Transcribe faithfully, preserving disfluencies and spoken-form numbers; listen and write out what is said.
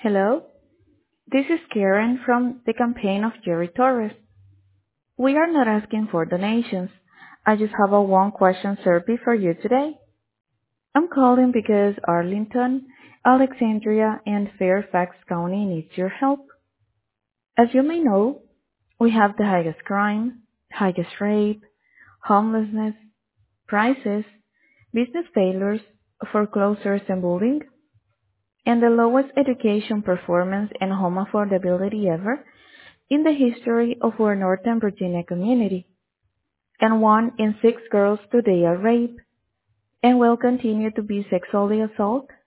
Hello, this is Karen from the campaign of Jerry Torres. We are not asking for donations. I just have a one question survey for you today. I'm calling because Arlington, Alexandria, and Fairfax County needs your help. As you may know, we have the highest crime, highest rape, homelessness, prices, business failures, foreclosures and bullying, and the lowest education performance and home affordability ever in the history of our Northern Virginia community. And one in six girls today are raped and will continue to be sexually assaulted